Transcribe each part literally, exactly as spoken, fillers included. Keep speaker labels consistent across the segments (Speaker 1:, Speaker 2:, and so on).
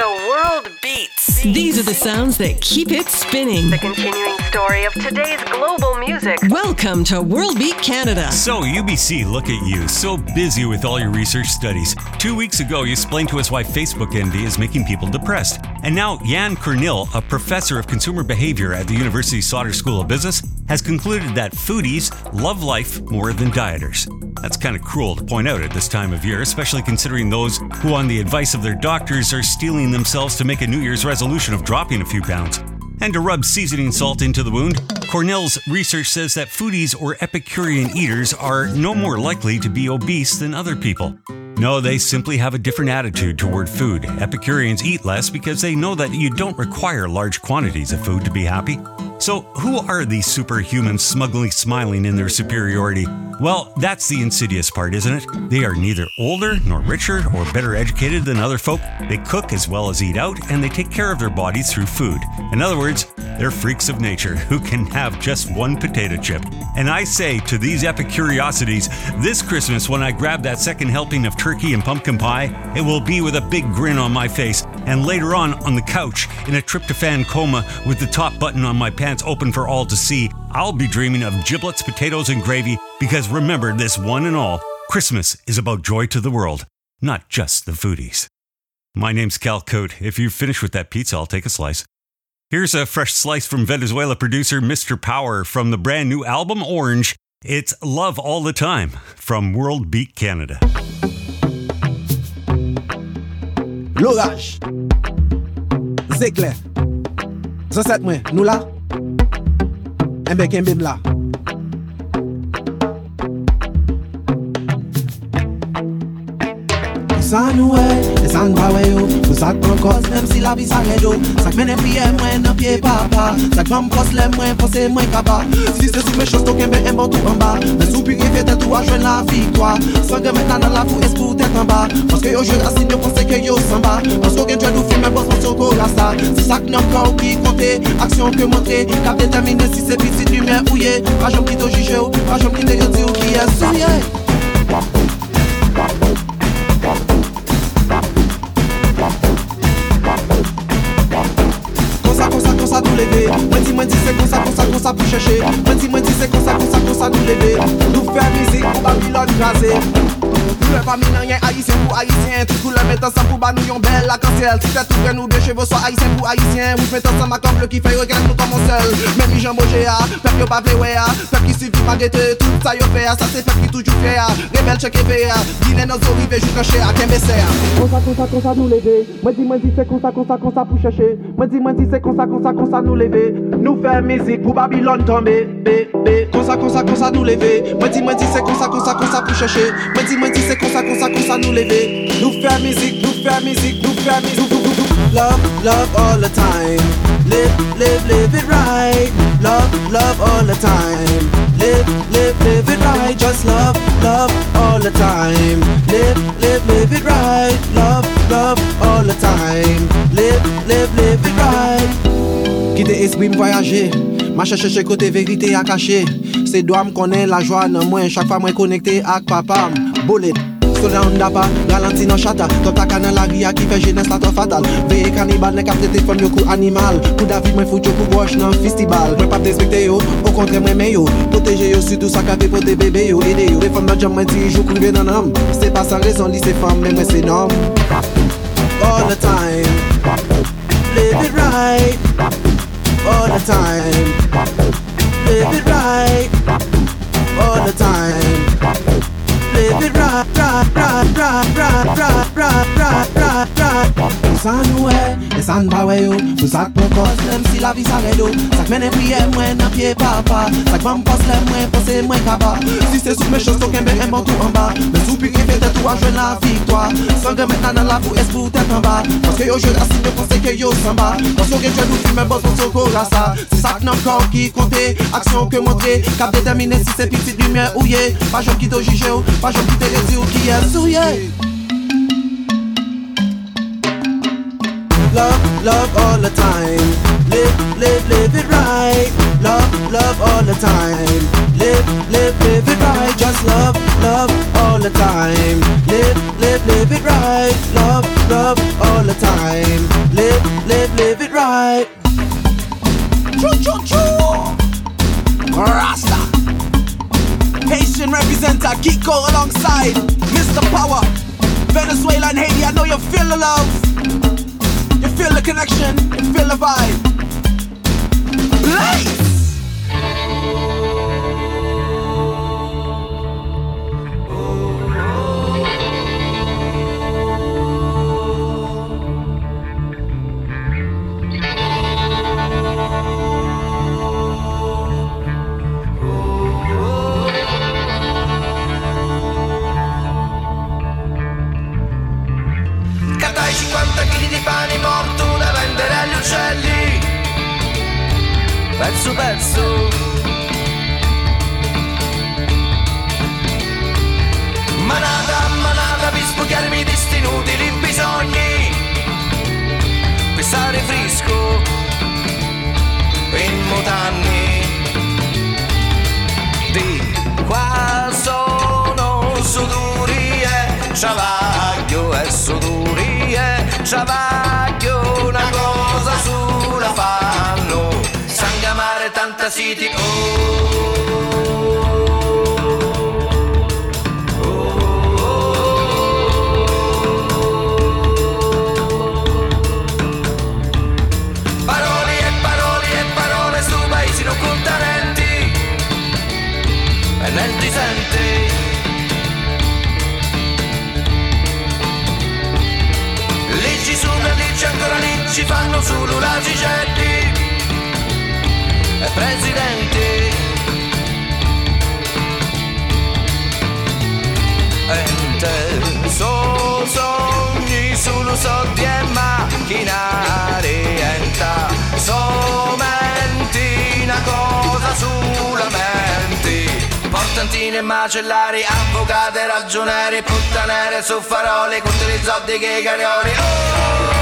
Speaker 1: The world beats.
Speaker 2: These are the sounds that keep it spinning.
Speaker 1: The continuing story of today's global music.
Speaker 2: Welcome to World Beat Canada.
Speaker 3: So, U B C, look at you, so busy with all your research studies. Two weeks ago, you explained to us why Facebook envy is making people depressed. And now, Jan Kernil, a professor of consumer behavior at the University Sauder School of Business, has concluded that foodies love life more than dieters. That's kind of cruel to point out at this time of year, especially considering those who, on the advice of their doctors, are steeling themselves to make a New Year's resolution of dropping a few pounds. And to rub seasoning salt into the wound, Cornell's research says that foodies or Epicurean eaters are no more likely to be obese than other people. No, they simply have a different attitude toward food. Epicureans eat less because they know that you don't require large quantities of food to be happy. So who are these superhumans smugly smiling in their superiority? Well, that's the insidious part, isn't it? They are neither older nor richer or better educated than other folk. They cook as well as eat out, and they take care of their bodies through food. In other words, they're freaks of nature who can have just one potato chip. And I say to these epicuriosities, this Christmas when I grab that second helping of turkey and pumpkin pie, it will be with a big grin on my face, and later on on the couch in a tryptophan coma with the top button on my pants open for all to see, I'll be dreaming of giblets, potatoes, and gravy, because remember this one and all, Christmas is about joy to the world, not just the foodies. My name's Cal Cote. If you've finished with that pizza, I'll take a slice. Here's a fresh slice from Venezuela producer Mister Power from the brand new album Orange. It's Love All the Time from World Beat Canada.
Speaker 4: L'orage, c'est clair. Ça c'est moi, nous là. Un bec un bim là. Ça nous est, et ça ne va pas yo. Pour ça qu'on cause, même si la vie s'arrête d'eau. Ça que mène pied moins dans pied papa. Ça que m'en poste les moins, poste moins capable. Si c'est sur mes choses, t'aucun ben un bon tout en bas. Mais sous puis fait tête ou à joindre la victoire. Sans que maintenant dans la foule, est pour tête en bas. Parce que yo je racine, yo pense que yo s'en bas. Parce qu'aucun tu as nous filmer, boss, on qu'on rasta. C'est ça que n'a pas ou qui compter. Action que montrer. Cap déterminer si c'est petite lumière ouillée. Pas j'aime qui te juge ou, pas j'aime qui te dire ou qui est souillé. Ça nous lever, moi dis moi dis c'est comme ça comme ça comme ça pour chercher, moi dis moi dis c'est comme ça comme ça comme ça nous lever, nous faire musique pour Babylone craser. Nous pas mis rien haïtien pour haïtien, tout le mettre ensemble pour ba nous yon belle la cancel, si c'est tout que nous deux chevaux soit haïtien pour haïtien, ou mettre ensemble comme le qui fait regarde nous comme on seul, même Jean Bogéa, peuple yo pas vle a, peuple qui suit pas guetter tout ça yo fait, ça c'est peuple qui toujours fait, rebelle check et a, Guinée nos orive joue caché à Kembessé. Comme ça comme ça comme ça nous lever, moi dis moi dis c'est comme ça comme ça comme ça pour chercher, moi dis moi dis c'est comme ça comme ça comme ça nous lever, nous faire musique pour Babylone tomber, bé bé, comme ça comme ça comme ça nous lever, moi dis moi dis c'est comme ça comme ça comme ça pour chercher, moi dis moi dis c'est comme ça comme ça comme ça nous lever, nous faire musique, nous faire musique, nous faire musique, love, love all the time, live, live, live it right, love, love all the time, live, live, live it right, just love, love all the time, live, live, live it right, love, love all the time, live, live, live it right. Quitte esprit me voyager, ma chercher côté vérité à cacher, c'est doit me connaître la joie dans moi, chaque fois moi connecté avec papa, bullet. Soleil on dapa, ralenti dans chata. Top ta canne la ria qui fait jeunesse la trop fatale. Veille cannibale, n'est qu'à traiter comme yo coup animal. Coup David, moi fout yo coup broche dans festival. Moi pas respecter yo, au contraire moi mais yo. Protéger yo surtout ça qu'a fait pour des bébés yo. Aider yo, les femmes dans jam moi ti jou couler dans l'âme. C'est pas sans raison, li c'est femme, mais moi c'est norme. All the time, live it right. All the time, live it right. All the time. Live it right, right, right, right, right, right, right, right, right, right. Ça nous est, et ça ne va pas yo. Pour ça que pour cause, même si la vie s'arrête d'eau. Ça que mène prière, moins dans pied papa. Ça que va me poste les moins, poser moins capable. Si c'est sous mes choses, aucun ben un tout en bas. Mais sous puis fait tête ou à jouer la victoire. Sans que maintenant dans la boue, est pour tête en bas. Parce que yo je racine, je pense que yo s'en bas. Parce que je nous filme, boss, on se court ça. C'est ça que notre corps qui compte, action que montrer. Cap déterminer si c'est petite lumière ouillée. Pas j'aime qui te juge ou, pas j'aime qui te dire ou qui est souillé. Love, love all the time. Live, live, live it right. Love, love all the time. Live, live, live it right. Just love, love all the time. Live, live, live it right. Love, love all the the time. Live, live, live it right. Choo choo choo. Rasta. Haitian representative Kiko alongside Mister Power. Venezuela and Haiti, I know you feel the love. You feel the connection, you feel the vibe. Blaze!
Speaker 5: cinquanta chili di pane morto da vendere agli uccelli, pezzo pezzo. Manata a manata per spugliarmi di sti inutili bisogni, per stare fresco in mutanni. Di qua sono sudurie, ciavaglio e sudurie. Ciavaglio una cosa sola fanno, sangamare tanta siti. Oh, oh, oh, oh. Parole e parole e parole su paesi non contenenti, e non ti senti. Leggi su una legge, ancora leggi fanno solo la Gigelli e presidenti. Ente so sogni solo soldi e macchinari, enta so menti una cosa sulla menti. Portantine e macellari, avvocati e ragionieri, puttanere su farole, contro i zoddi che i carioli. Oh!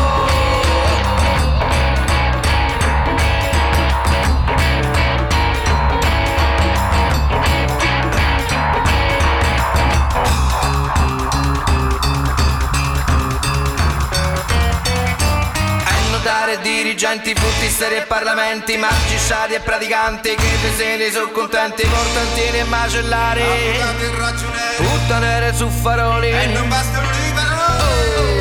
Speaker 5: Dirigenti, fruttisteri e parlamenti, magistrati e praticanti, che i presenti sono contenti, portantini e macellari, puttanere su faroli, e non bastano i paroli.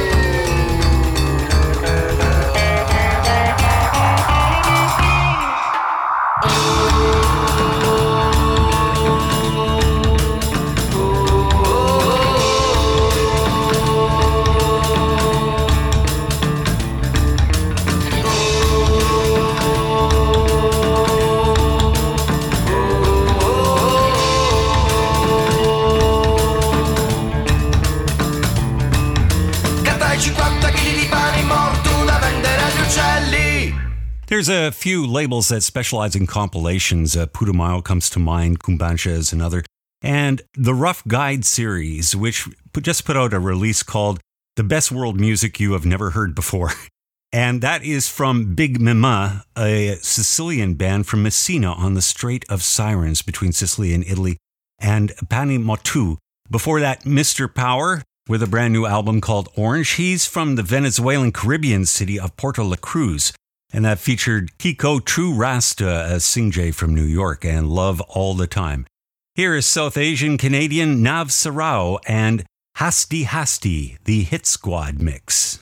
Speaker 3: There's a few labels that specialize in compilations. Uh, Putumayo comes to mind, Kumbansha is another. And the Rough Guide series, which put, just put out a release called The Best World Music You Have Never Heard Before. And that is from Big Mima, a Sicilian band from Messina on the Strait of Sirens between Sicily and Italy, and Pani Motu. Before that, Mister Power with a brand new album called Orange. He's from the Venezuelan Caribbean city of Puerto La Cruz. And that featured Kiko True Rasta, a Singjay from New York, and Love All the Time. Here is South Asian Canadian Nav Sarao and Hasti Hasti, the Hit Squad mix.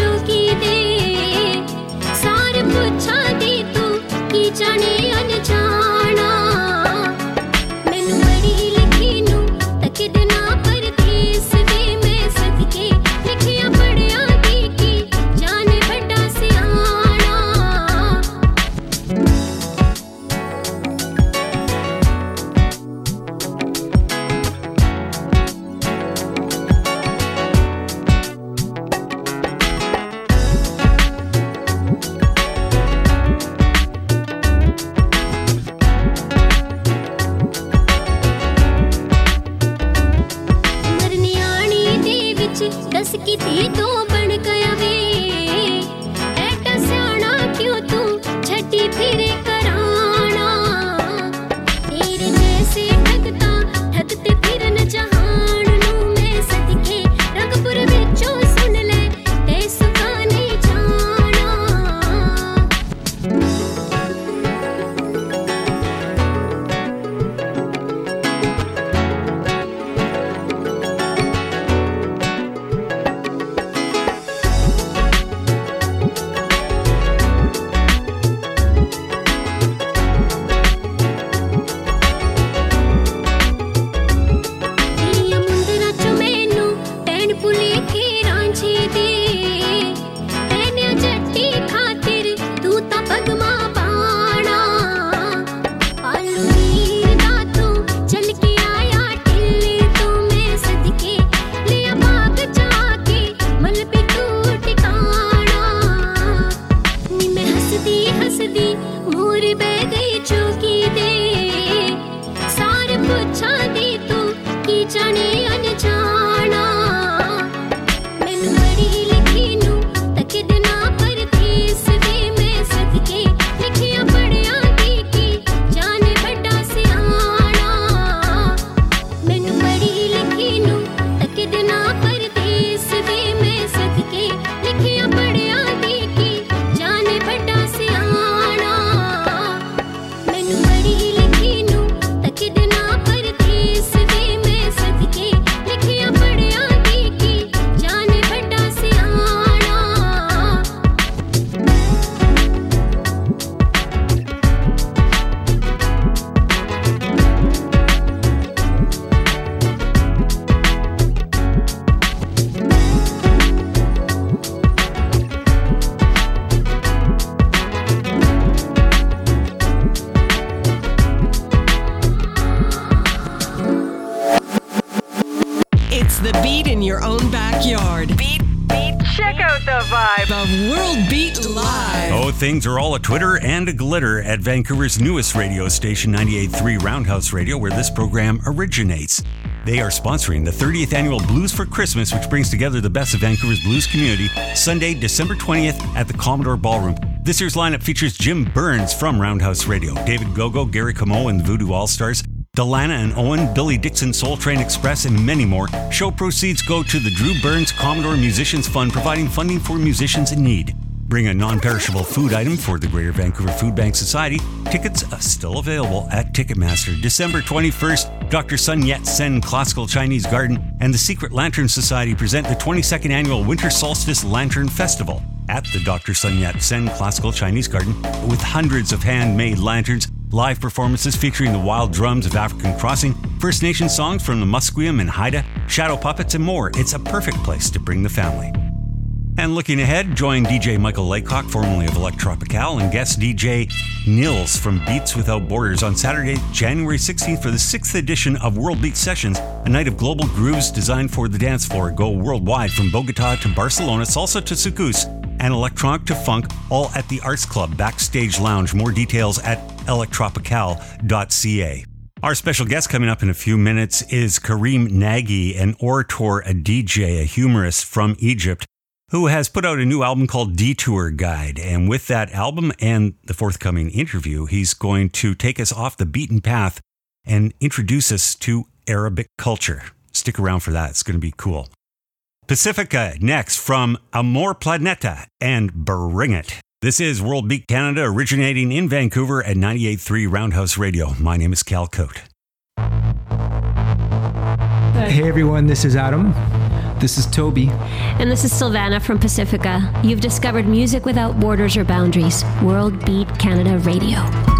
Speaker 6: जाने अनजाने
Speaker 2: The beat in your own backyard.
Speaker 1: Beat, beat, check out the vibe.
Speaker 2: The World Beat Live.
Speaker 3: Oh, things are all a twitter and a glitter at Vancouver's newest radio station, ninety-eight point three Roundhouse Radio, where this program originates. They are sponsoring the thirtieth annual Blues for Christmas, which brings together the best of Vancouver's blues community, Sunday, December twentieth at the Commodore Ballroom. This year's lineup features Jim Burns from Roundhouse Radio, David Gogo, Gary Camo and the Voodoo All-Stars, Delana and Owen, Billy Dixon, Soul Train Express, and many more. Show proceeds go to the Drew Burns Commodore Musicians Fund, providing funding for musicians in need. Bring a non-perishable food item for the Greater Vancouver Food Bank Society. Tickets are still available at Ticketmaster. December twenty-first, Doctor Sun Yat-sen Classical Chinese Garden and the Secret Lantern Society present the twenty-second Annual Winter Solstice Lantern Festival at the Doctor Sun Yat-sen Classical Chinese Garden, with hundreds of handmade lanterns, live performances featuring the wild drums of African Crossing, First Nation songs from the Musqueam and Haida, shadow puppets, and more. It's a perfect place to bring the family. And looking ahead, join D J Michael Laycock, formerly of Electropical, and guest D J Nils from Beats Without Borders on Saturday, January sixteenth for the sixth edition of World Beat Sessions, a night of global grooves designed for the dance floor. Go worldwide from Bogota to Barcelona, salsa to soukous, and electronic to funk, all at the Arts Club Backstage Lounge. More details at electropical dot c a. Our special guest coming up in a few minutes is Karim Nagy, an orator, a D J, a humorist from Egypt, who has put out a new album called Detour Guide. And with that album and the forthcoming interview, he's going to take us off the beaten path and introduce us to Arabic culture. Stick around for that. It's going to be cool. Pacifica next from Amor Planeta and Bring It. This is World Beat Canada, originating in Vancouver at ninety-eight point three Roundhouse Radio. My name is Cal Cote.
Speaker 6: Hey everyone, this is Adam. This is Toby.
Speaker 7: And this is Sylvana from Pacifica. You've discovered music without borders or boundaries. World Beat Canada Radio.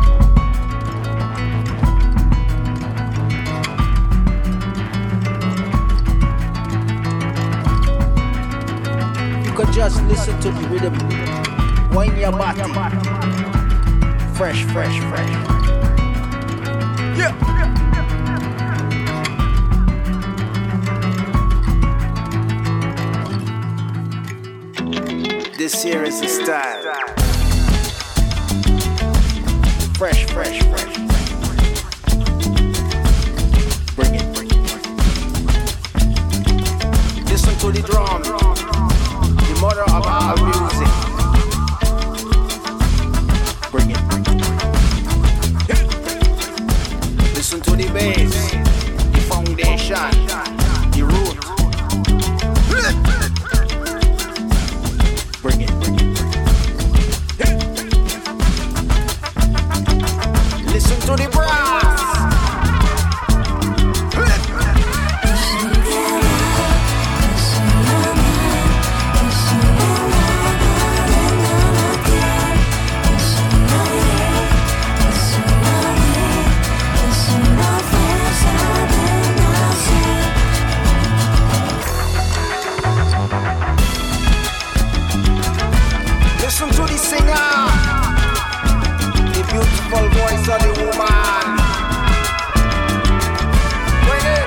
Speaker 8: You could just listen to the rhythm. Wine your body. Fresh, fresh, fresh. Yeah. This here is the style. Fresh, fresh, fresh. Bring it, bring it. Listen to the drum, the mother of our music. Bring it, bring it. Listen to the bass, the foundation, the root. Bring it, bring it, bring it. Listen to the brass. Listen to the singer, the beautiful voice of the woman. Bring it.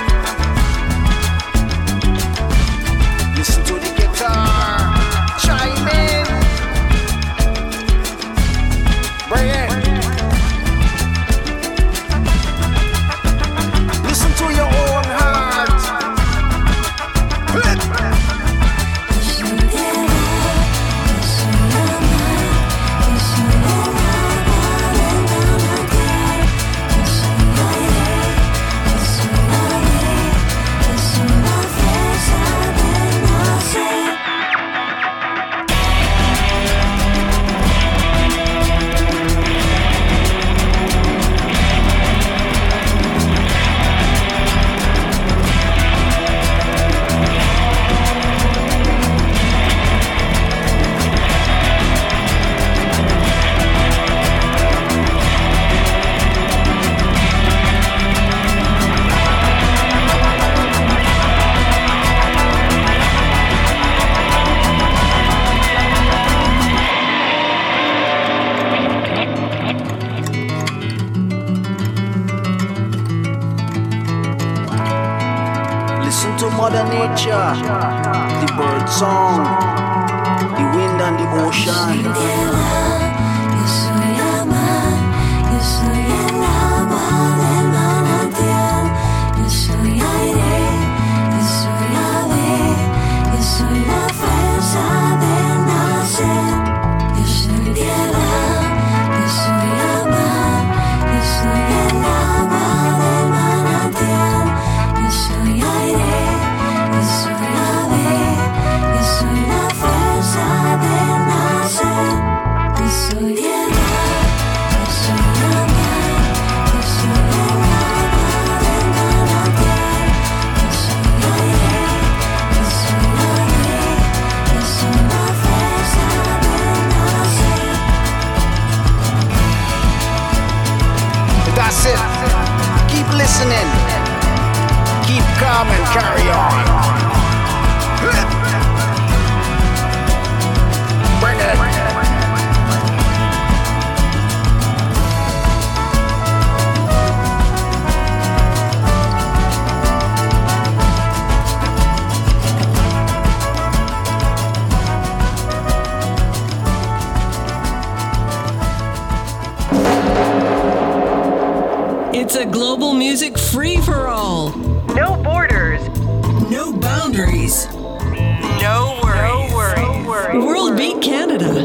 Speaker 8: Listen to the guitar, chime in. Bring it. Mother Nature, the bird song, the wind and the ocean. That's it. Keep listening. Keep calm and carry on. Bring it.
Speaker 2: It's a global music free-for-all.
Speaker 1: No borders.
Speaker 2: No boundaries.
Speaker 1: No worries. No worries. No worries.
Speaker 2: World Beat Canada.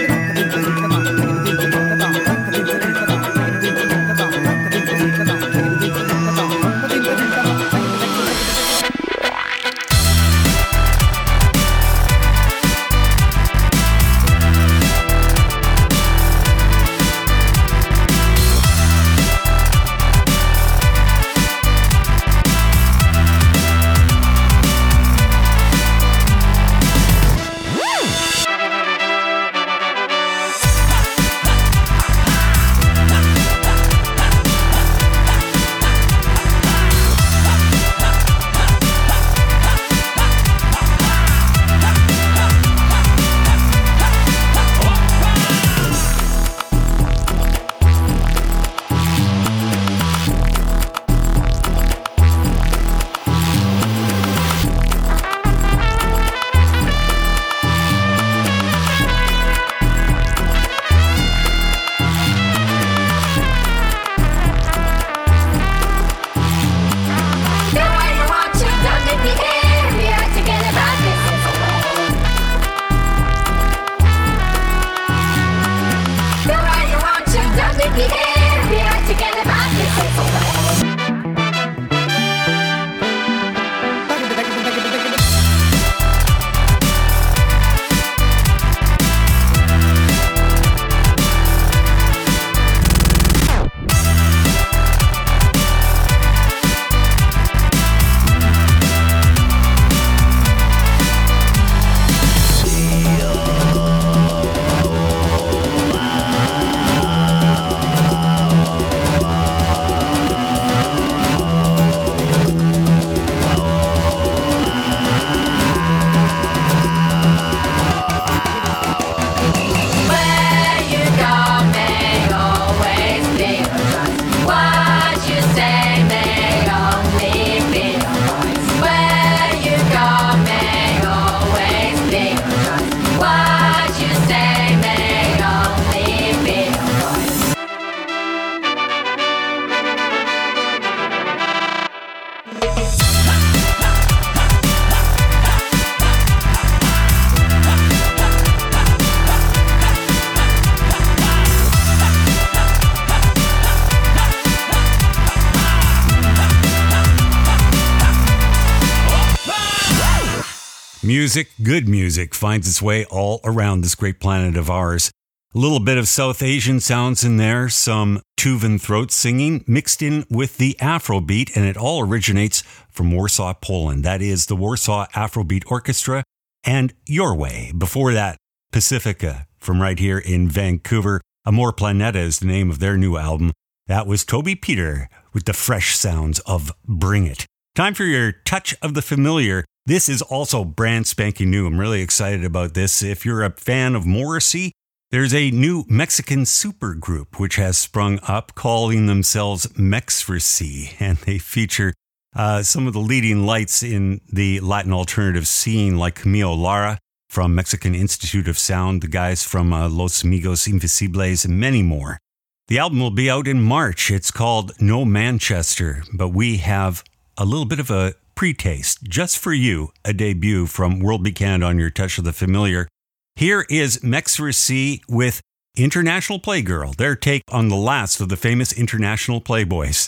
Speaker 4: Take it,
Speaker 3: Music, good music, finds its way all around this great planet of ours. A little bit of South Asian sounds in there, some Tuvan throat singing mixed in with the Afrobeat, and it all originates from Warsaw, Poland. That is the Warsaw Afrobeat Orchestra and Your Way. Before that, Pacifica from right here in Vancouver. Amor Planeta is the name of their new album. That was Toby Peter with the fresh sounds of Bring It. Time for your touch of the familiar. This is also brand spanking new. I'm really excited about this. If you're a fan of Morrissey, there's a new Mexican supergroup which has sprung up calling themselves Mexforcy, and they feature uh, some of the leading lights in the Latin alternative scene like Camilo Lara from Mexican Institute of Sound, the guys from uh, Los Amigos Invisibles, and many more. The album will be out in March. It's called No Manchester, but we have a little bit of a pre-taste just for you, a debut from World Beat Canada on your Touch of the Familiar. Here is Mexforcy with International Playgirl, their take on the last of the famous International Playboys.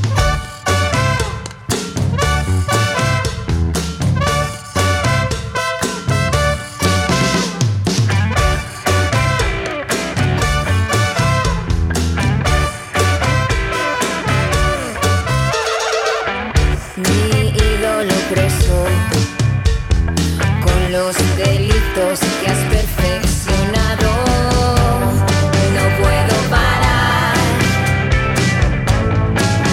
Speaker 9: Los delitos que has perfeccionado, no puedo parar.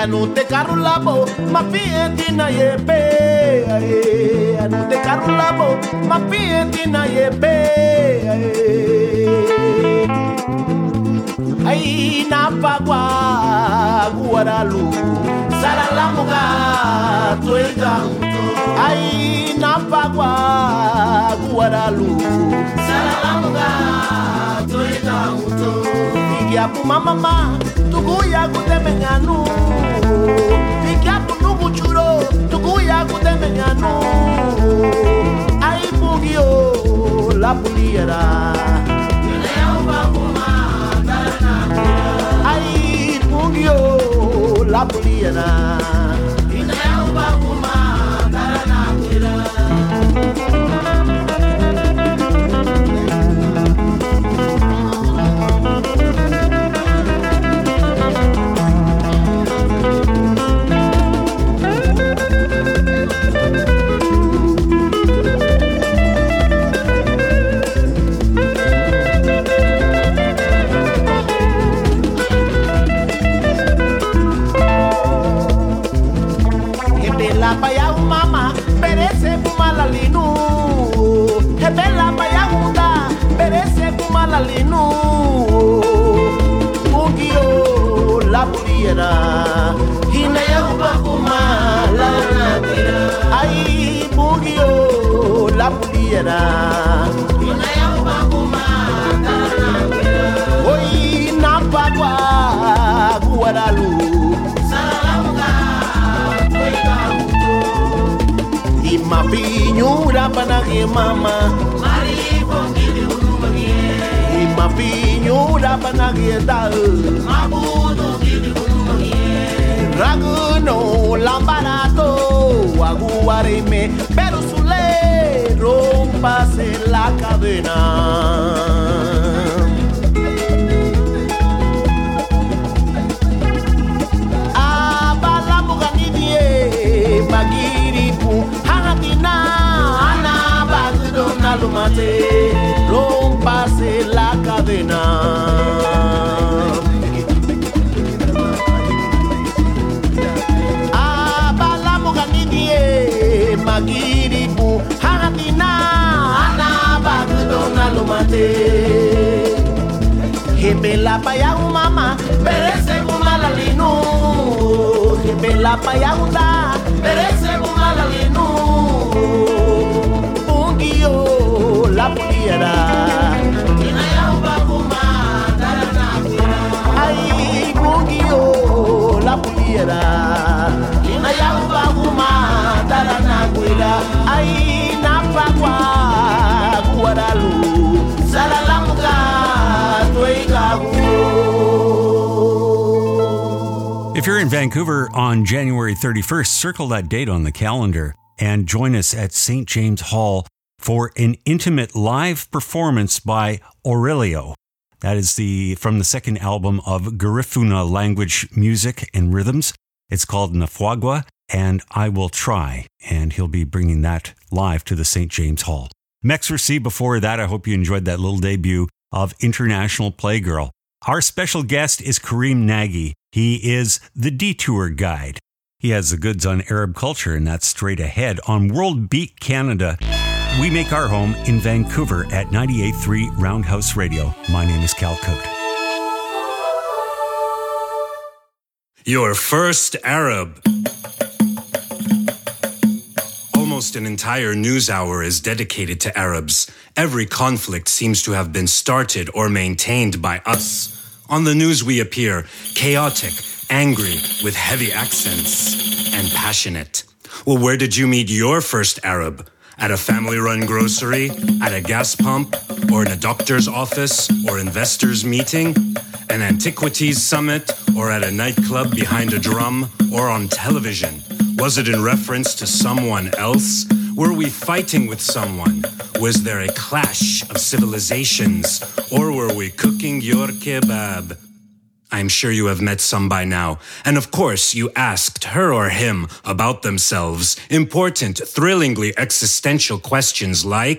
Speaker 10: anu te karulabo ma fieti na yepe anu te karulabo ma fieti na yepe ai na pagua guaralu saralamuga tuega ai na pagua guaralu saralamuga tuega igiapu mama tuguya kutemenganu igiapu nugu churo tuguya kutemenganu ai bugio la puliera ai bugio la puliera Linu Mungio la puliera Hina ya ubakuma la nagira Ai Mungio la puliera Hina ya ubakuma la nagira Oi napagwa guaralu Salamuga Oiga muto Ima pinyura panagi mama Mari pongili Mapinyura panagieta Mabudo gidi kunumagie Raguno lambarato Aguareme Pero sule rompase la cadena Abalamuganidie Magiripu Hanatina Ana Bagudo Nalumate Rompase la cadena Abalamuganidie Magiribu Hanatina Ana Bagdona Lumate Hebela Payau Mama Perese Gumalalinu Hebela Payau Da Perese Gumalalinu Bungio La puliera Ai Bungio La puliera Inayauba Guma Daranaguira Ai Napagua Guaralu Saralamuga Tuegagu.
Speaker 3: If you're in Vancouver on January thirty-first, circle that date on the calendar and join us at Saint James Hall for an intimate live performance by Aurelio. That is the from the second album of Garifuna Language Music and Rhythms. It's called Nafuagua, and I Will Try, and he'll be bringing that live to the Saint James Hall. Mexercy before that, I hope you enjoyed that little debut of International Playgirl. Our special guest is Kareem Nagy. He is the Detour Guide. He has the goods on Arab culture, and that's straight ahead on World Beat Canada. We make our home in Vancouver at ninety-eight point three Roundhouse Radio. My name is Cal Cote.
Speaker 11: Your first Arab. Almost an entire news hour is dedicated to Arabs. Every conflict seems to have been started or maintained by us. On the news we appear chaotic, angry, with heavy accents, and passionate. Well, where did you meet your first Arab? At a family-run grocery, at a gas pump, or in a doctor's office, or investors' meeting, an antiquities summit, or at a nightclub behind a drum, or on television? Was it in reference to someone else? Were we fighting with someone? Was there a clash of civilizations? Or were we cooking your kebab? I'm sure you have met some by now. And of course, you asked her or him about themselves. Important, thrillingly existential questions like,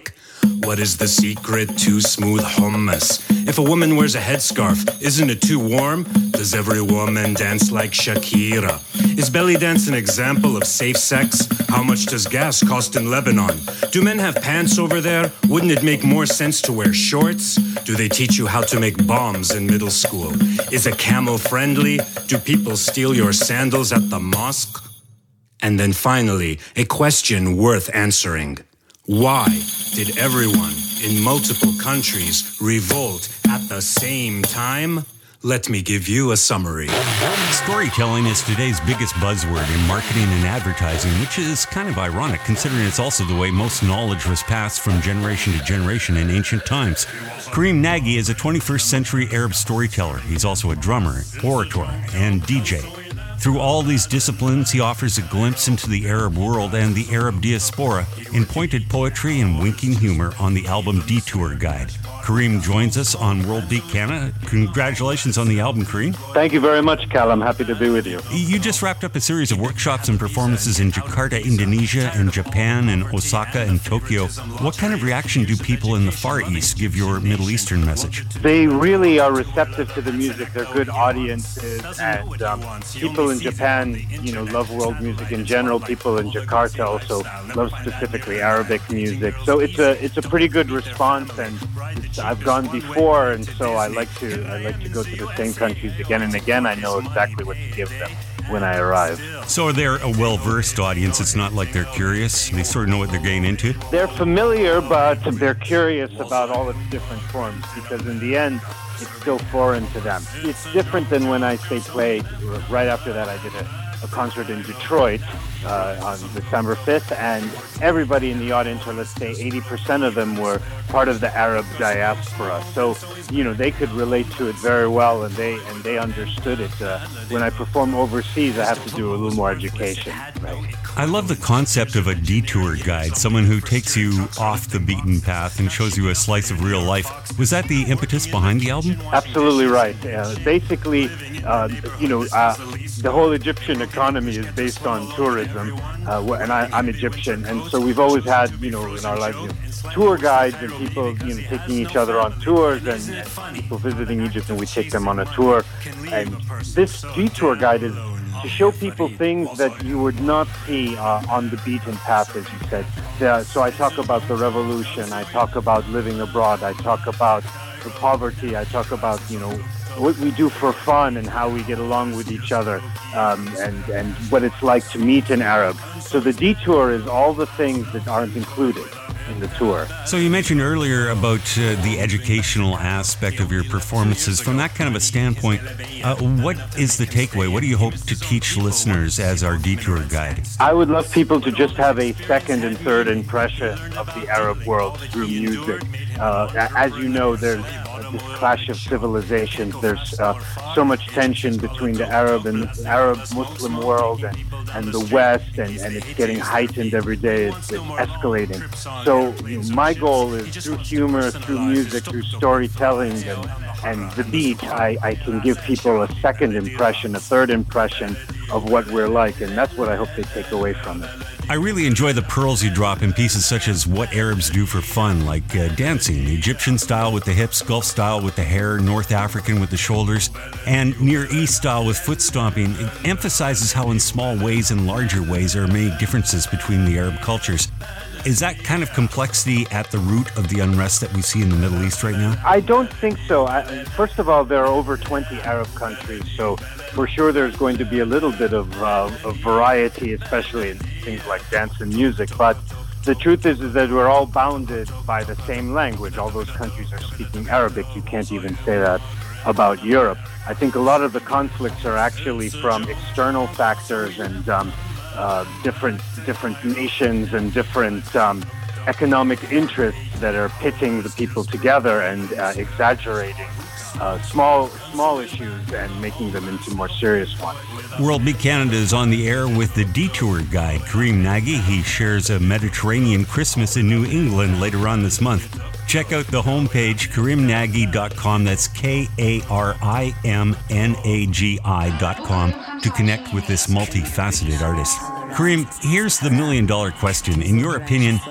Speaker 11: What is the secret to smooth hummus? If a woman wears a headscarf, isn't it too warm? Does every woman dance like Shakira? Is belly dance an example of safe sex? How much does gas cost in Lebanon? Do men have pants over there? Wouldn't it make more sense to wear shorts? Do they teach you how to make bombs in middle school? Is a camel friendly? Do people steal your sandals at the mosque? And then finally, a question worth answering. Why did everyone in multiple countries revolt at the same time? Let me give you a summary.
Speaker 3: Storytelling is today's biggest buzzword in marketing and advertising, which is kind of ironic considering it's also the way most knowledge was passed from generation to generation in ancient times. Karim Nagy is a twenty-first century Arab storyteller. He's also a drummer, orator, and D J. Through all these disciplines, he offers a glimpse into the Arab world and the Arab diaspora in pointed poetry and winking humor on the album Detour Guide. Karim joins us on World Beat Canada. Congratulations on the album, Karim.
Speaker 12: Thank you very much, Cal. I'm happy to be with you.
Speaker 3: You just wrapped up a series of workshops and performances in Jakarta, Indonesia, and Japan, and Osaka, and Tokyo. What kind of reaction do people in the Far East give your Middle Eastern message?
Speaker 12: They really are receptive to the music. They're good audiences, and um, people in Japan, you know, love world music in general. People in Jakarta also love specifically Arabic music. So it's a it's a pretty good response, and it's, I've gone before, and so I like to I like to go to the same countries again and again. I know exactly what to give them when I arrive.
Speaker 3: So they're a well-versed audience. It's not like they're curious. They sort of know what they're getting into.
Speaker 12: They're familiar, but they're curious about all its different forms, because in the end, it's still foreign to them. It's different than when I, say, played. Right after that, I did a, a concert in Detroit uh, on December fifth, and everybody in the audience, or let's say eighty percent of them, were part of the Arab diaspora. So, you know, they could relate to it very well, and they and they understood it. Uh, when I perform overseas, I have to do a little more education. Right?
Speaker 3: I love the concept of a detour guide, someone who takes you off the beaten path and shows you a slice of real life. Was that the impetus behind the album?
Speaker 12: Absolutely right. Uh, basically, uh, you know, uh, the whole Egyptian economy is based on tourism, uh, and I, I'm Egyptian, and so we've always had, you know, in our lives, you know, tour guides and people, you know, taking each other on tours, and, and people visiting Egypt, and we take them on a tour. And this detour guide is to show people things that you would not see uh, on the beaten path, as you said. Uh, so I talk about the revolution, I talk about living abroad, I talk about the poverty, I talk about, you know, what we do for fun and how we get along with each other, um, and, and what it's like to meet an Arab. So the detour is all the things that aren't included in the tour.
Speaker 3: So you mentioned earlier about uh, the educational aspect of your performances. From that kind of a standpoint, uh, what is the takeaway? What do you hope to teach listeners as our detour guide?
Speaker 12: I would love people to just have a second and third impression of the Arab world through music. Uh, as you know, there's this clash of civilizations. There's uh, so much tension between the Arab and Arab Muslim world and, and the West, and, and it's getting heightened every day. It's, it's escalating. So you know, my goal is through humor, through music, through storytelling, and, and the beat, I, I can give people a second impression, a third impression of what we're like, and that's what I hope they take away from it.
Speaker 3: I really enjoy the pearls you drop in pieces such as What Arabs Do for Fun, like uh, dancing, Egyptian style with the hips, Gulf style with the hair, North African with the shoulders, and Near East style with foot stomping. It emphasizes how in small ways and larger ways there are many differences between the Arab cultures. Is that kind of complexity at the root of the unrest that we see in the Middle East right now?
Speaker 12: I don't think so. I, first of all, there are over twenty Arab countries, so for sure there's going to be a little bit of, uh, of variety, especially in things like dance and music. But the truth is, is that we're all bounded by the same language. All those countries are speaking Arabic. You can't even say that about Europe. I think a lot of the conflicts are actually from external factors and um, uh, different different nations and different um, economic interests that are pitting the people together and uh, exaggerating uh, small small issues and making them into more serious ones.
Speaker 3: World Beat Canada is on the air with the detour guide, Karim Nagy. He shares a Mediterranean Christmas in New England later on this month. Check out the homepage, karim nagy dot com. That's K A R I M N A G I dot com to connect with this multifaceted artist. Karim, here's the million dollar question. In your opinion,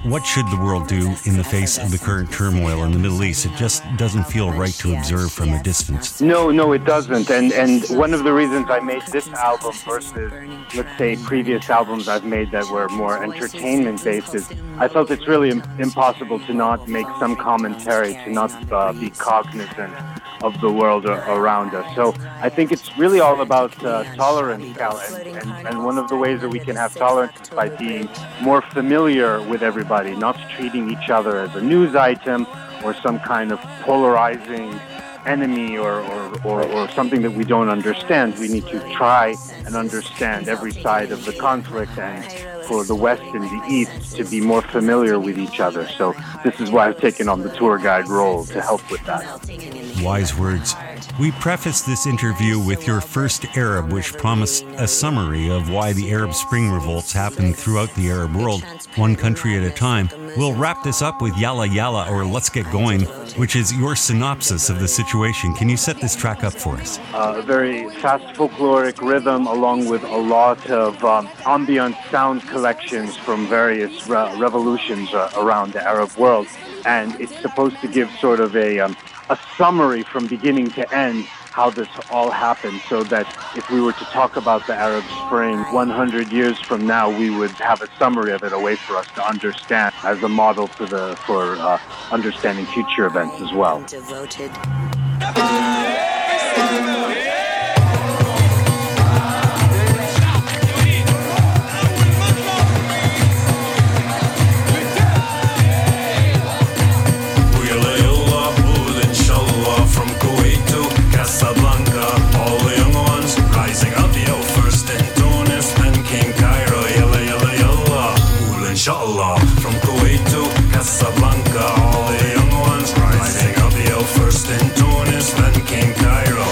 Speaker 3: what should the world do in the face of the current turmoil in the Middle East? It just doesn't feel right to observe from a distance.
Speaker 12: No, no, it doesn't. And and one of the reasons I made this album versus, let's say, previous albums I've made that were more entertainment-based is I felt it's really im- impossible to not make some commentary, to not uh, be cognizant of the world a- around us. So I think it's really all about uh, tolerance, Cal, and, and, and one of the ways that we can have tolerance is by being more familiar with everybody, not treating each other as a news item or some kind of polarizing enemy or, or, or, or something that we don't understand. We need to try and understand every side of the conflict, and for the West and the East to be more familiar with each other. So this is why I've taken on the tour guide role to help with that.
Speaker 3: Wise words. We prefaced this interview with your first Arab, which promised a summary of why the Arab Spring revolts happened throughout the Arab world, one country at a time. We'll wrap this up with Yalla Yalla, or Let's Get Going, which is your synopsis of the situation. Can you set this track up for us?
Speaker 12: Uh, a very fast folkloric rhythm along with a lot of um, ambient sound collections from various re- revolutions uh, around the Arab world. And it's supposed to give sort of a, um, a summary from beginning to end how this all happened, so that if we were to talk about the Arab Spring one hundred years from now, we would have a summary of it, a way for us to understand as a model for the for uh, understanding future events as well.
Speaker 9: Devoted.
Speaker 11: Inshallah, from Kuwait to Casablanca, all the young ones rising up, yo, first in Tunis, then King Cairo.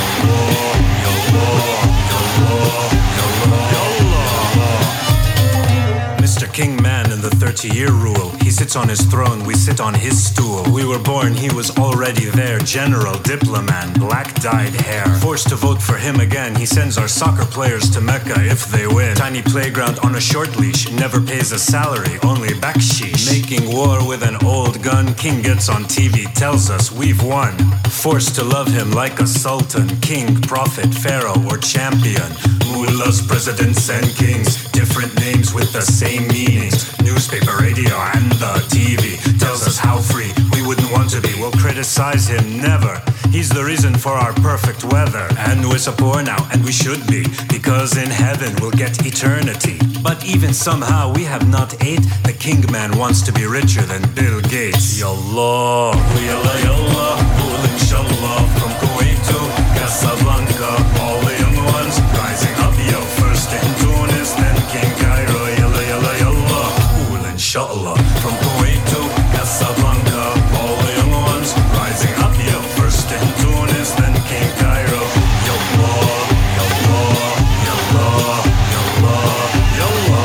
Speaker 11: Mister King Man in the thirty-year rule, he sits on his throne, we sit on his stool. We were born, he was already there, general, diplomat, black-dyed hair. Forced to vote for him again, he sends our soccer players to Mecca if they win. Tiny playground on a short leash, never pays a salary, only backsheesh. Making war with an old gun, king gets on T V, tells us we've won. Forced to love him like a sultan, king, prophet, pharaoh, or champion. Mullahs, presidents, and kings, different names with the same meanings. Newspaper, radio, and the T V tells us how free we wouldn't want to be. We'll criticize him, never. He's the reason for our perfect weather. And we're so poor now, and we should be, because in heaven we'll get eternity. But even somehow we have not ate. The king man wants to be richer than Bill Gates. Yallah, yallah, yallah, qul inshallah, from Kuwait to Casablanca, all the young ones rising up, yo, first in Tunis, then King Cairo. Yallah, yallah, yallah, qul inshallah, from Kuwait to Casablanca, all the young ones rising up, yo, first in Tunis, then King Cairo. Yallah, yallah, yallah, yallah,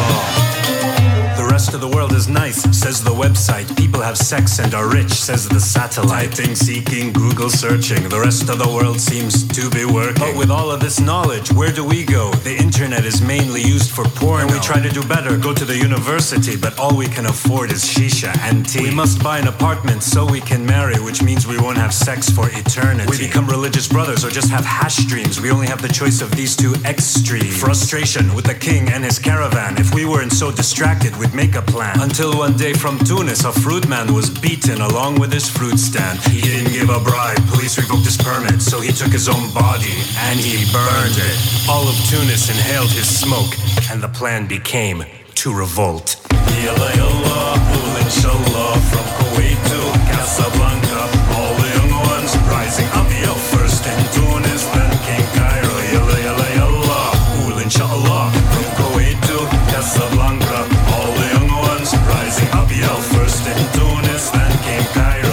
Speaker 11: yallah. The rest of the world is nice, says the website. People have sex and are rich, says the satellite. Typing, seeking, Google searching. The rest of the world seems to be working. But with all of this knowledge, where do we go? The internet is mainly used for porn. And we try to do better, go to the university, but all we can afford is shisha and tea. We must buy an apartment so we can marry, which means we won't have sex for eternity. We become religious brothers or just have hash dreams. We only have the choice of these two extremes. Frustration with the king and his caravan. If we weren't so distracted, we'd make a plan. Until one day from Tunis, a fruit man was beaten along with his fruit stand. He didn't give a bribe, police revoked his permit, so he took his own body and he burned it. All of Tunis inhaled his smoke, and the plan became to revolt. Yalla yalla, qul inshallah, from Kuwait to Casablanca, all the young ones rising up, yo, first in Tunis, then King Cairo. Yalla yalla yalla, qul inshallah, from Kuwait to Casablanca, all the young ones rising up, yo, first in Tunis, then King Cairo.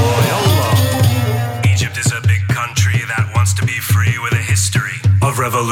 Speaker 11: Egypt is a big country that wants to be free with a history of revolution.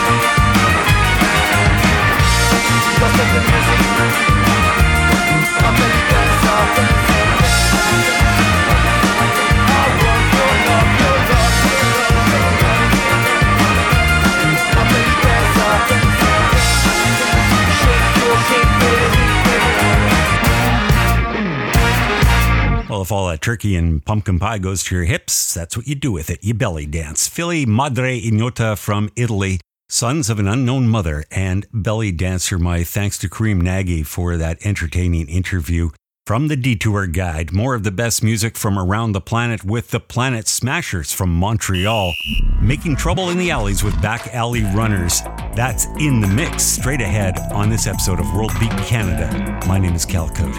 Speaker 3: Well, if all that turkey and pumpkin pie goes to your hips, that's what you do with it. You belly dance. Fili Madre Ignota from Italy, Sons of an Unknown Mother and Belly Dancer. My thanks to Kareem Nagy for that entertaining interview. From the Detour Guide, more of the best music from around the planet with the Planet Smashers from Montreal, making trouble in the alleys with Back Alley Runners. That's in the mix straight ahead on this episode of World Beat Canada. My name is Cal Cote.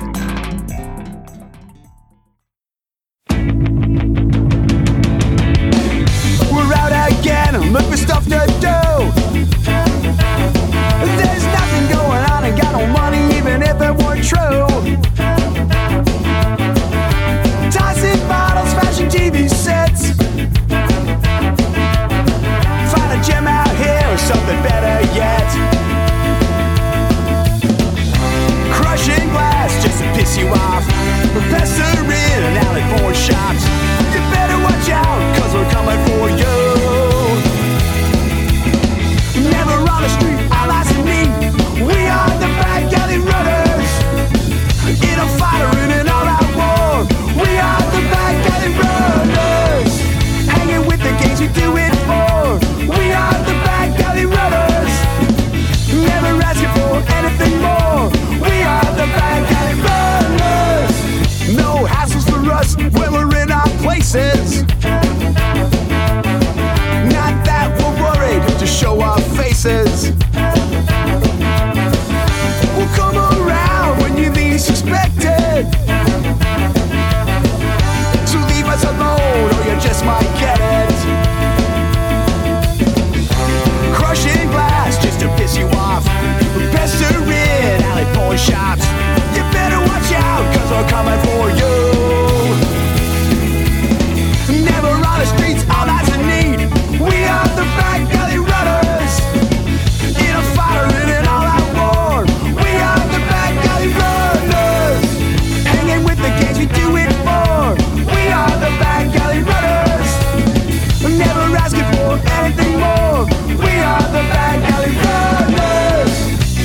Speaker 13: We're out again, look for stuff to do. There's nothing going on, ain't got no money, even if it were true. Tossing bottles, fashion T V sets. Find a gym out here or something better yet. Crushing glass just to piss you off. Professor in an alley porn shops. You better watch out, cause we're coming for you. Never on the street, all eyes on me. We are the Back Alley Runners. In a fighter in an all-out war. We are the Back Alley Runners. Hanging with the gangs we do it for. We are the Back Alley Runners. Never asking for anything more. We are the Back Alley Runners. No hassles for us when we're in our places. Not that we're worried to show our faces. We'll come around when you least expect it. So leave us alone or you just might get it. Crushing glass just to piss you off. Pestering alley porn shops. You better watch out, cause we're coming for you. Never on the streets, all that's in need. We are the Back Alley Runners. In a fighter, in an all-out war. We are the Back Alley Runners. Hanging with the gangs we do it for. We are the Back Alley Runners. Never asking for anything more. We are the Back Alley Runners.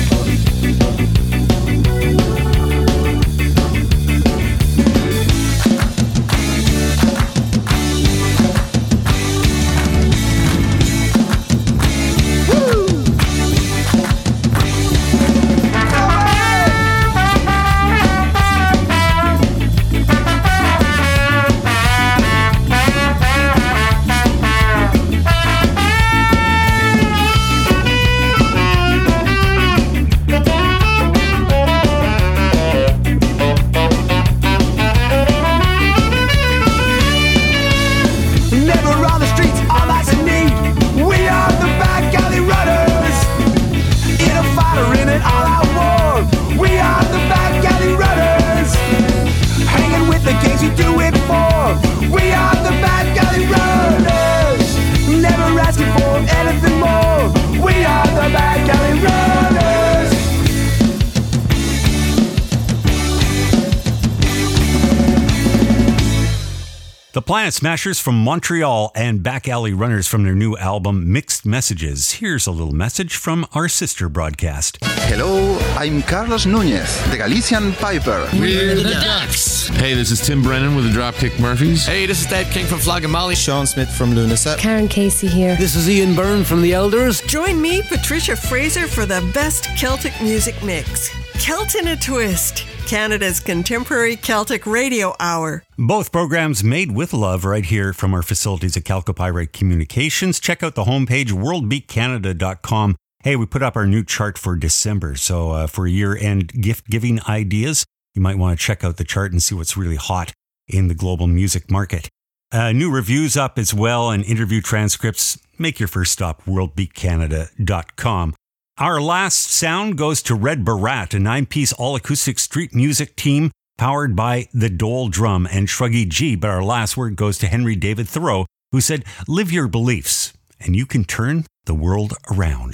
Speaker 3: The Planet Smashers from Montreal and Back Alley Runners from their new album Mixed Messages. Here's a little message from our sister broadcast.
Speaker 14: Hello, I'm Carlos Núñez, the Galician Piper.
Speaker 15: We're the Ducks. Hey, this is Tim Brennan with the Dropkick Murphys.
Speaker 16: Hey, this is Dave King from Flogging Molly.
Speaker 17: Sean Smith from Lunaset.
Speaker 18: Karen Casey here.
Speaker 19: This is Ian Byrne from The Elders.
Speaker 2: Join me, Patricia Fraser, for the best Celtic music mix. Celt in a Twist, Canada's contemporary Celtic radio hour.
Speaker 3: Both programs made with love right here from our facilities at Calcopyrite Communications. Check out the homepage, world beat canada dot com. Hey, we put up our new chart for December. So uh, for year-end gift-giving ideas, you might want to check out the chart and see what's really hot in the global music market. Uh, new reviews up as well and interview transcripts. Make your first stop, world beat canada dot com. Our last sound goes to Red Barat, a nine-piece all-acoustic street music team powered by the Dole Drum and Shruggy G. But our last word goes to Henry David Thoreau, who said, "Live your beliefs, and you can turn the world around."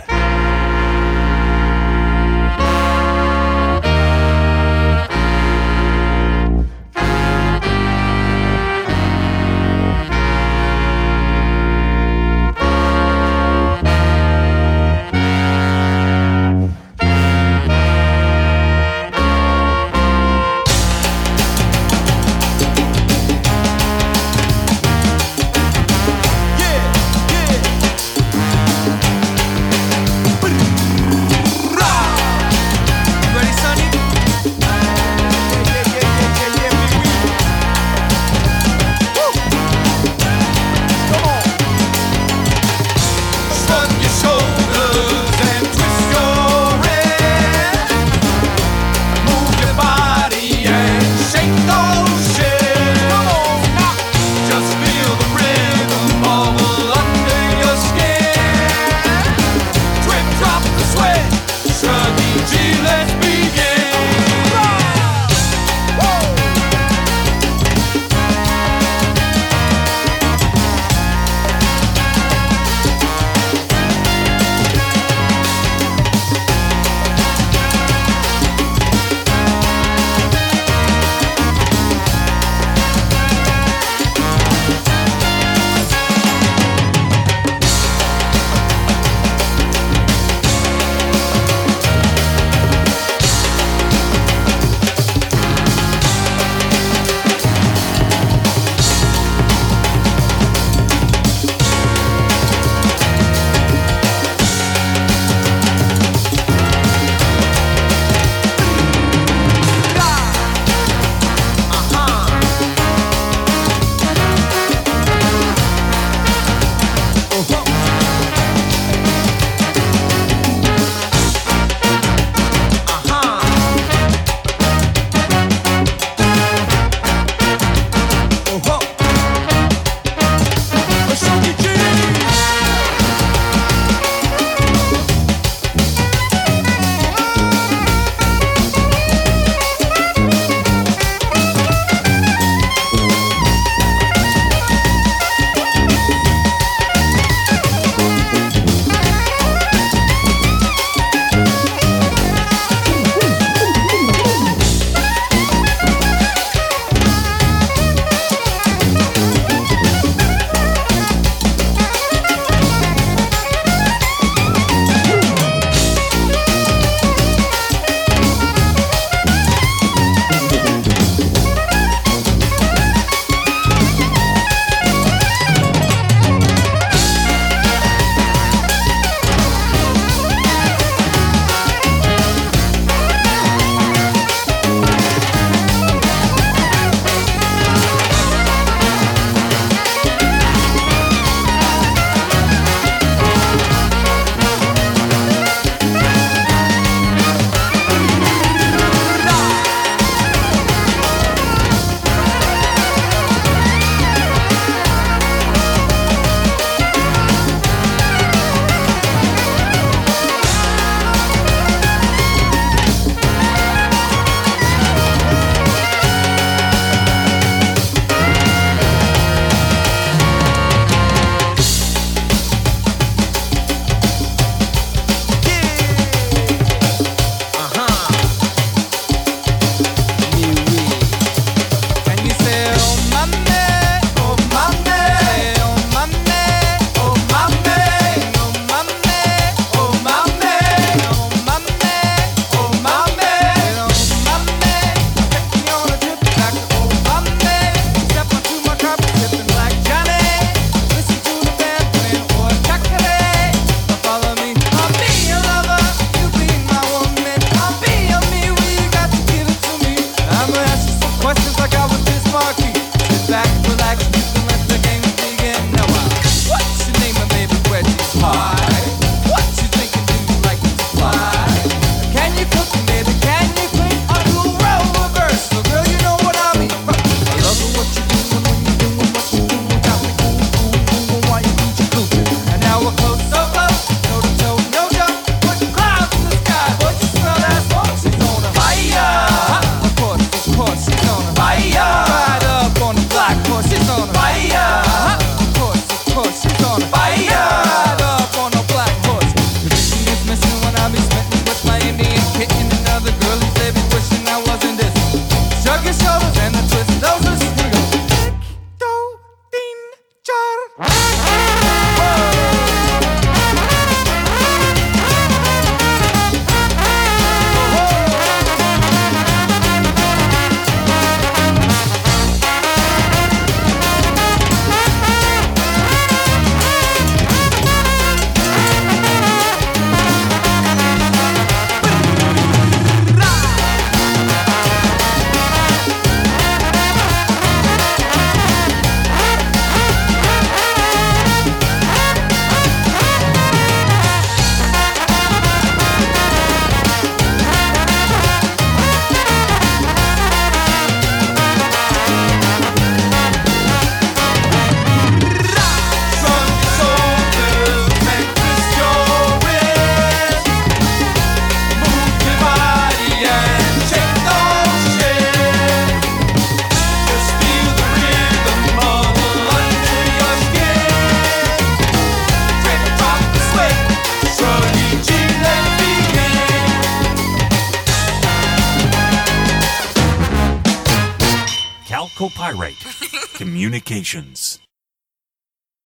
Speaker 17: Chalcopyrite Communications.